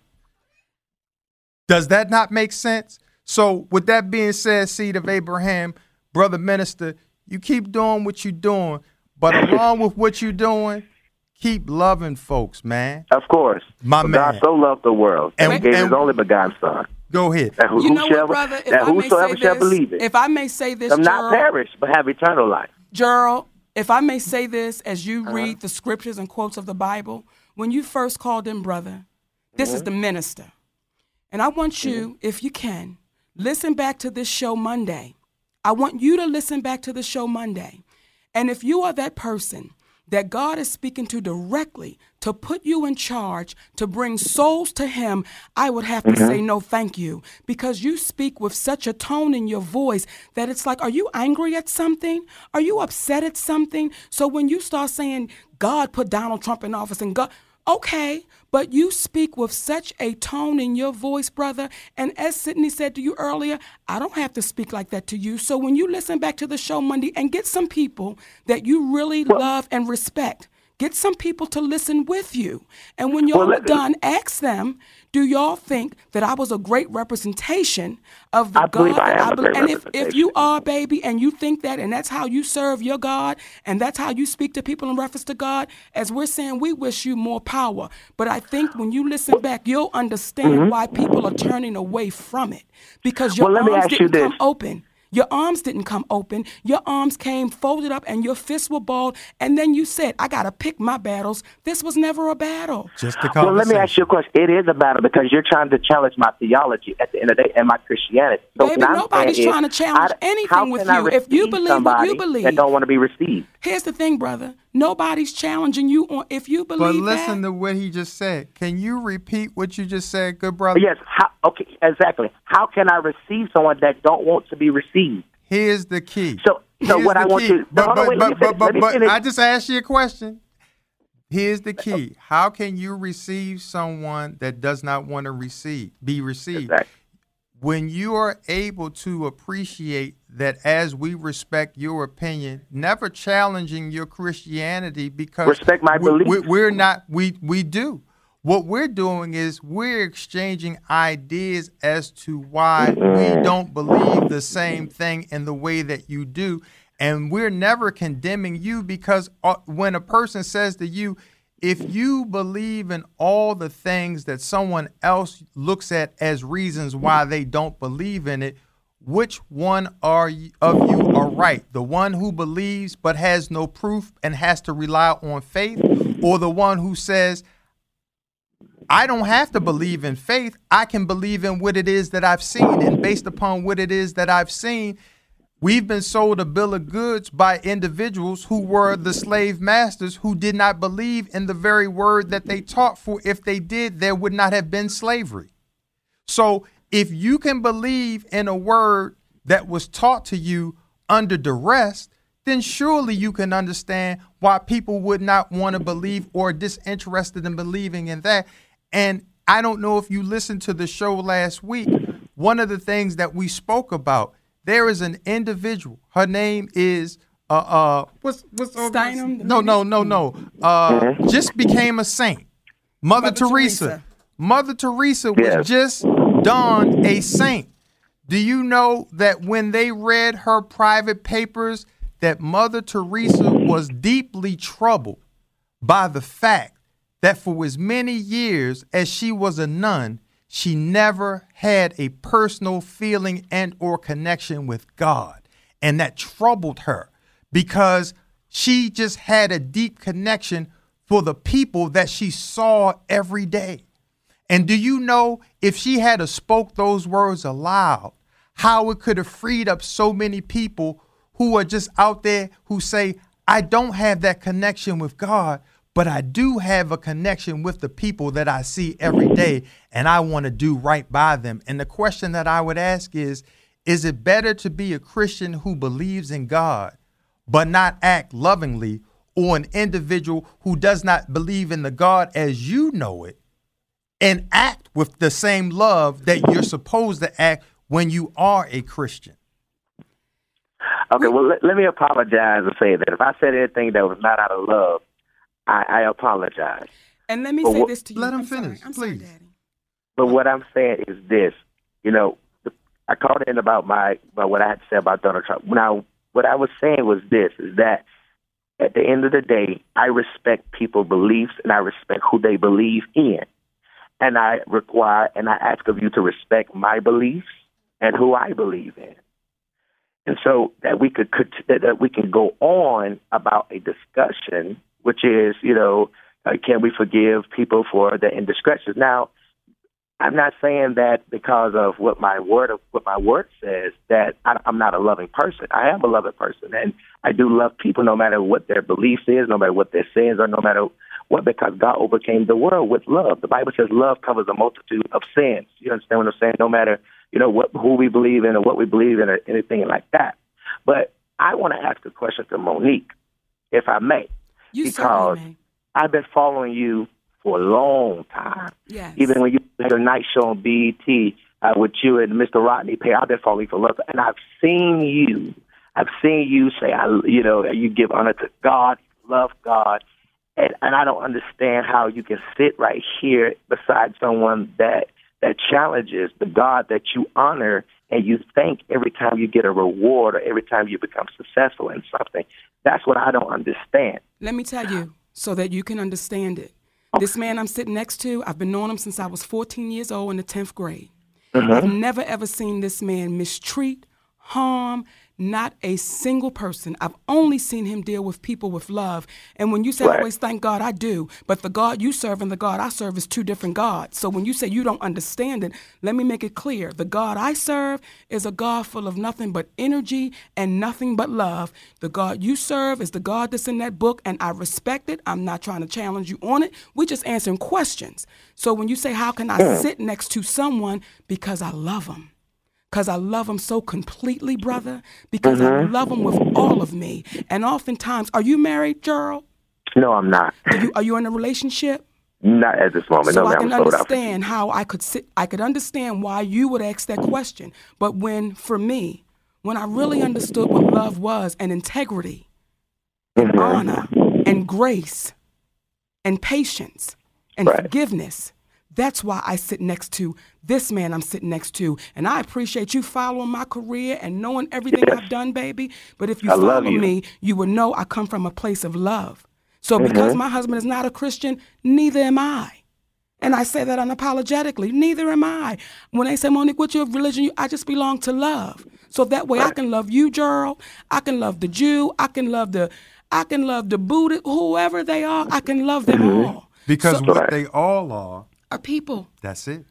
Does that not make sense? So with that being said, seed of Abraham, brother minister, you keep doing what you're doing, but along with what you're doing, keep loving folks, man. Of course. My For man. God so loved the world, and he gave his only begotten Son. Go ahead. That You know what, brother? If I may whosoever say shall this, believe it, if I may say this, shall not perish, but have eternal life. Gerald, if I may say this, as you read the scriptures and quotes of the Bible, when you first called him brother, this is the minister. And I want you, if you can, listen back to this show Monday. I want you to listen back to the show Monday. And if you are that person that God is speaking to directly to put you in charge, to bring souls to him, I would have to say no thank you, because you speak with such a tone in your voice that it's like, are you angry at something? Are you upset at something? So when you start saying God put Donald Trump in office and God, okay, but you speak with such a tone in your voice, brother. And as Sydney said to you earlier, I don't have to speak like that to you. So when you listen back to the show Monday and get some people that you really love and respect, get some people to listen with you. And when y'all are done, ask them, do y'all think that I was a great representation of the I God believe I that am I a believe? great And if representation. you are, baby, and you think that, and that's how you serve your God, and that's how you speak to people in reference to God, as we're saying, we wish you more power. But I think when you listen back, you'll understand why people are turning away from it, because your Well, let me arms ask you didn't come this. open. Your arms didn't come open. Your arms came folded up and your fists were balled. And then you said, I got to pick my battles. This was never a battle. Just a Well, let me ask you conversation. a question. It is a battle because you're trying to challenge my theology at the end of the day and my Christianity. So Baby, what I'm nobody's saying is, trying to challenge anything how with can I you. If you receive believe what you somebody believe. that don't want to be received. Here's the thing, brother. Nobody's challenging you on if you But believe listen that. to what he just said. Can you repeat what you just said, good brother? Yes. Okay. Exactly. How can I receive someone that don't want to be received? Here's the key. So Here's what the I want key. you. No, hold on, wait, let me finish. I just asked you a question. Here's the key. How can you receive someone that does not want to be received? Exactly. When you are able to appreciate that as we respect your opinion, never challenging your Christianity, because respect my belief. We're not. We do. What we're doing is we're exchanging ideas as to why we don't believe the same thing in the way that you do. And we're never condemning you, because when a person says to you, if you believe in all the things that someone else looks at as reasons why they don't believe in it, which one of you are right? The one who believes but has no proof and has to rely on faith, or the one who says, I don't have to believe in faith. I can believe in what it is that I've seen. And based upon what it is that I've seen, we've been sold a bill of goods by individuals who were the slave masters, who did not believe in the very word that they taught, for if they did, there would not have been slavery. So if you can believe in a word that was taught to you under duress, then surely you can understand why people would not want to believe or are disinterested in believing in that. And I don't know if you listened to the show last week. One of the things that we spoke about, there is an individual. Her name is what's Steinem? No. Just became a saint. Mother Teresa. Mother Teresa was just dawned a saint. Do you know that when they read her private papers, that Mother Teresa was deeply troubled by the fact that for as many years as she was a nun, she never had a personal feeling and or connection with God. And that troubled her, because she just had a deep connection for the people that she saw every day. And do you know, if she had spoke those words aloud, how it could have freed up so many people who are just out there who say, I don't have that connection with God, but I do have a connection with the people that I see every day, and I want to do right by them. And the question that I would ask is it better to be a Christian who believes in God but not act lovingly, or an individual who does not believe in the God as you know it and act with the same love that you're supposed to act when you are a Christian? Okay, well, let me apologize and say that if I said anything that was not out of love, I apologize. And let me say this to you. Let him I'm finish, sorry, please. Daddy. But what I'm saying is this, I called in about what I had to say about Donald Trump. Now, what I was saying was this, is that at the end of the day, I respect people's beliefs and I respect who they believe in. And I require and I ask of you to respect my beliefs and who I believe in. And so that we can go on about a discussion, which is, can we forgive people for their indiscretions? Now, I'm not saying that because of what my word says that I'm not a loving person. I am a loving person, and I do love people no matter what their beliefs is, no matter what their sins are, no matter what, because God overcame the world with love. The Bible says love covers a multitude of sins. You understand what I'm saying? No matter who we believe in or what we believe in or anything like that. But I want to ask a question to Monique, if I may, because I've been following you for a long time. Yes. Even when you had a night show on BET with you and Mr. Rodney Perry, I've been following you for a long time. And I've seen you say, you give honor to God, love God. And I don't understand how you can sit right here beside someone that challenges the God that you honor, and you thank every time you get a reward or every time you become successful in something. That's what I don't understand. Let me tell you so that you can understand it. This man I'm sitting next to, I've been knowing him since I was 14 years old in the 10th grade. Mm-hmm. I've never, ever seen this man mistreat, harm, not a single person. I've only seen him deal with people with love. And when you say, I always thank God, I do. But the God you serve and the God I serve is two different gods. So when you say you don't understand it, let me make it clear. The God I serve is a God full of nothing but energy and nothing but love. The God you serve is the God that's in that book, and I respect it. I'm not trying to challenge you on it. We're just answering questions. So when you say, how can I sit next to someone? Because I love them. Because I love him so completely, brother. Because I love him with all of me. And oftentimes, are you married, Gerald? No, I'm not. Are you in a relationship? Not at this moment. So no, I can understand how I could understand why you would ask that question. But for me, when I really understood what love was, and integrity, and honor, and grace, and patience, and forgiveness. That's why I sit next to this man I'm sitting next to. And I appreciate you following my career and knowing everything I've done, baby. But if you follow me, you would know I come from a place of love. So because my husband is not a Christian, neither am I. And I say that unapologetically. Neither am I. When they say, Monique, what's your religion? I just belong to love. So that way I can love you, Gerald. I can love the Jew. I can love the Buddhist, whoever they are. I can love them all. Because what they all are people. That's it.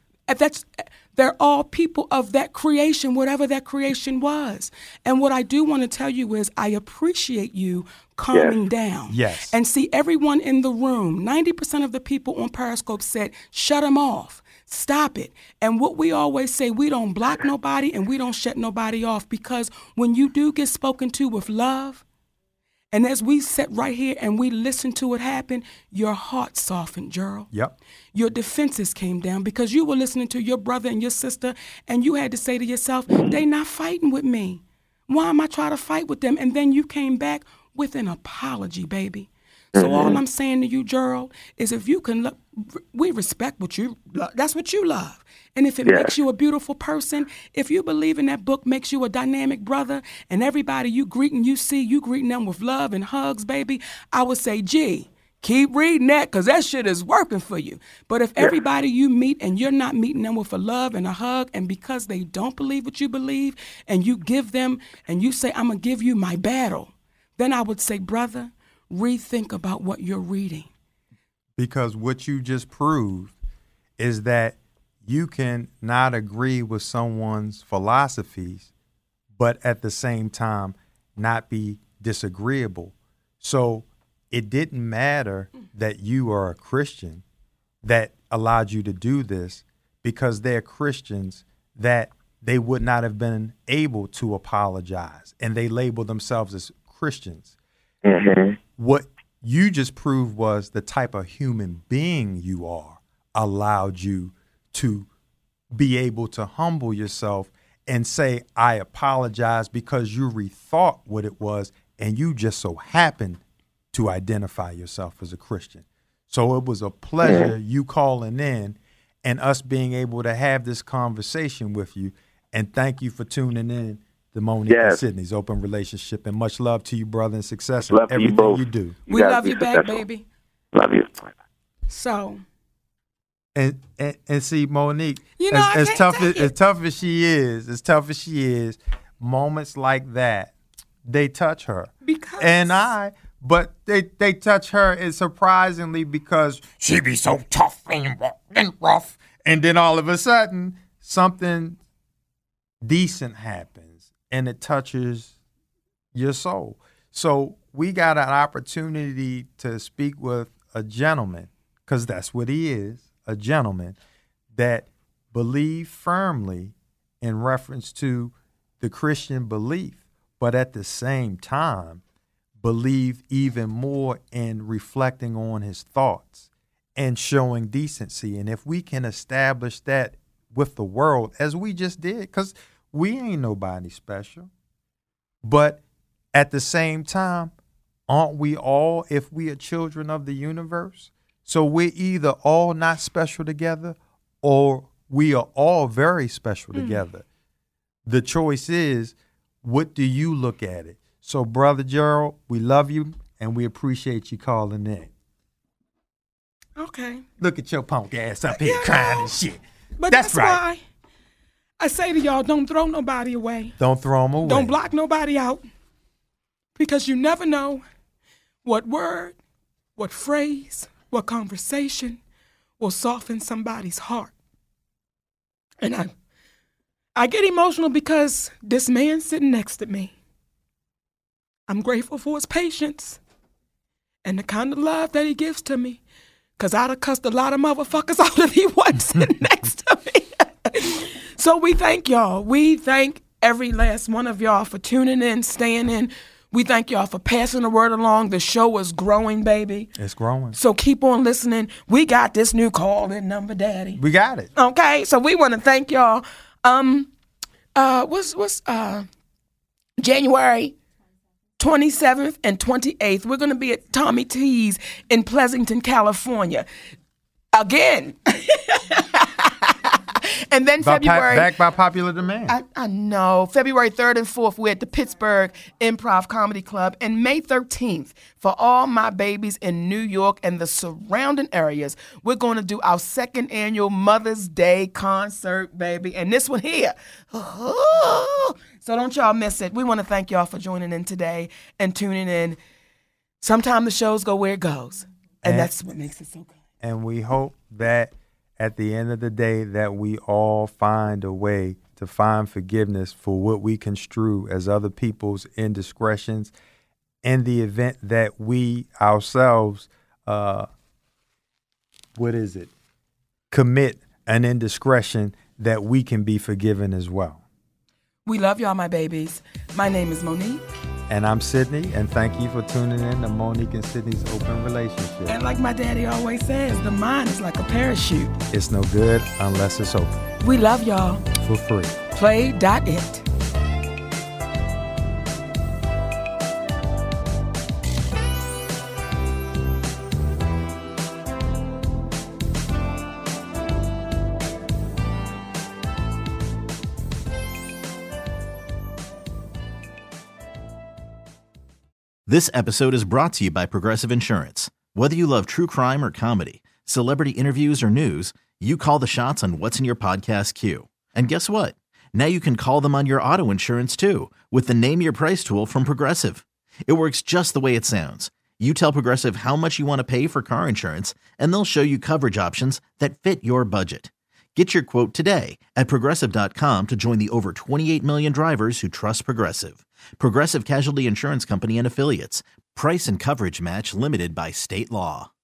They're all people of that creation, whatever that creation was. And what I do want to tell you is I appreciate you calming down. Yes. And see, everyone in the room, 90% of the people on Periscope said, shut them off. Stop it. And what we always say, we don't block nobody and we don't shut nobody off, because when you do get spoken to with love, and as we sit right here and we listen to it happen, your heart softened, Gerald. Yep. Your defenses came down because you were listening to your brother and your sister, and you had to say to yourself, they not fighting with me. Why am I trying to fight with them? And then you came back with an apology, baby. So all I'm saying to you, Gerald, is if you can, we respect what you love. That's what you love. And if it makes you a beautiful person, if you believe in that book makes you a dynamic brother, and everybody you greeting, you greeting them with love and hugs, baby, I would say, gee, keep reading that, because that shit is working for you. But if everybody you meet and you're not meeting them with a love and a hug, and because they don't believe what you believe, and you give them, and you say, I'm going to give you my battle, then I would say, brother, rethink about what you're reading. Because what you just proved is that you can not agree with someone's philosophies, but at the same time not be disagreeable. So it didn't matter that you are a Christian that allowed you to do this, because they're Christians that they would not have been able to apologize, and they label themselves as Christians. What you just proved was the type of human being you are allowed you to be able to humble yourself and say, I apologize, because you rethought what it was, and you just so happened to identify yourself as a Christian. So it was a pleasure you calling in and us being able to have this conversation with you. And thank you for tuning in to Monique and Sydney's Open Relationship. And much love to you, brother, and success in everything you do. We love you back, baby. Love you. So. And see, Monique, you know, as tough as she is, moments like that, they touch her. But they touch her, and surprisingly, because she be so tough and rough, and then all of a sudden something decent happens and it touches your soul. So we got an opportunity to speak with a gentleman, because that's what he is. A gentleman that believed firmly in reference to the Christian belief, but at the same time believed even more in reflecting on his thoughts and showing decency. And if we can establish that with the world, as we just did, because we ain't nobody special, but at the same time, aren't we all, if we are children of the universe? So we're either all not special together, or we are all very special together. The choice is, what do you look at it? So, Brother Gerald, we love you, and we appreciate you calling in. Okay. Look at your punk ass up here crying and shit. But that's right. Why I say to y'all, don't throw nobody away. Don't throw them away. Don't block nobody out, because you never know what word, what phrase, what conversation will soften somebody's heart. And I get emotional because this man sitting next to me, I'm grateful for his patience and the kind of love that he gives to me, because I'd have cussed a lot of motherfuckers out if he wasn't sitting next to me. So we thank y'all. We thank every last one of y'all for tuning in, staying in. We thank y'all for passing the word along. The show is growing, baby. It's growing. So keep on listening. We got this new call-in number, Daddy. We got it. Okay, so we want to thank y'all. January 27th and 28th. We're going to be at Tommy T's in Pleasanton, California. Again. And then February... Back by popular demand. I know. February 3rd and 4th, we're at the Pittsburgh Improv Comedy Club. And May 13th, for all my babies in New York and the surrounding areas, we're going to do our second annual Mother's Day concert, baby. And this one here. So don't y'all miss it. We want to thank y'all for joining in today and tuning in. Sometimes the shows go where it goes. And that's what makes it so good. And we hope that at the end of the day that we all find a way to find forgiveness for what we construe as other people's indiscretions in the event that we ourselves, commit an indiscretion that we can be forgiven as well. We love y'all, my babies. My name is Monique. And I'm Sydney, and thank you for tuning in to Monique and Sydney's Open Relationship. And like my daddy always says, the mind is like a parachute. It's no good unless it's open. We love y'all. For free. Play.it. This episode is brought to you by Progressive Insurance. Whether you love true crime or comedy, celebrity interviews or news, you call the shots on what's in your podcast queue. And guess what? Now you can call them on your auto insurance too with the Name Your Price tool from Progressive. It works just the way it sounds. You tell Progressive how much you want to pay for car insurance, and they'll show you coverage options that fit your budget. Get your quote today at Progressive.com to join the over 28 million drivers who trust Progressive. Progressive Casualty Insurance Company and Affiliates. Price and coverage match limited by state law.